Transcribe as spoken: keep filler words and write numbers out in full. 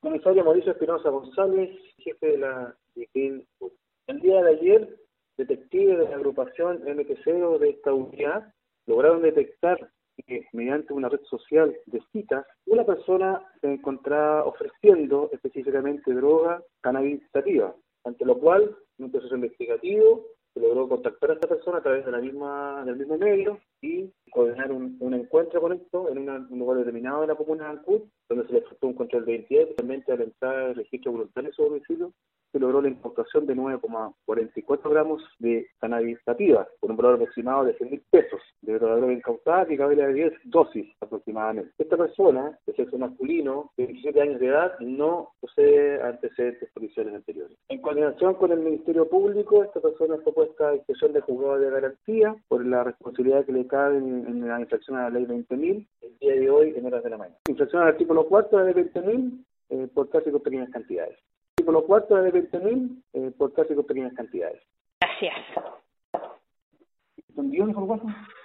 Comisario Mauricio Espinosa González, jefe de la D I C I N. El día de ayer, detectives de la agrupación M T cero de esta unidad lograron detectar que mediante una red social de citas, una persona se encontraba ofreciendo específicamente droga cannabis sativa, ante lo cual, en un proceso investigativo, se logró contactar a esta persona a través de la misma, del mismo medio y coordinar un, un encuentro con esto en una, un lugar determinado de la comuna de Ancud, donde se le efectuó un control de identidad, especialmente al entrar el registro voluntario de su domicilio, se logró la incautación de nueve coma cuarenta y cuatro gramos de cannabis sativa, por un valor aproximado de cien mil pesos, de la droga incautada que equivale a diez dosis aproximadamente. Esta persona, de sexo masculino, de diecisiete años de edad, no posee antecedentes policiales anteriores. En coordinación con el Ministerio Público, esta persona fue puesta a disposición de juzgado de garantía por la responsabilidad que le cabe en, en la infracción a la ley veinte mil, el día de hoy en horas de la mañana. Infracción al artículo cuarto de la ley veinte mil eh, por tráfico en pequeñas cantidades. Artículo cuarto de la ley veinte mil eh, por tráfico en pequeñas cantidades. Gracias. ¿Entendió, mejor guapo?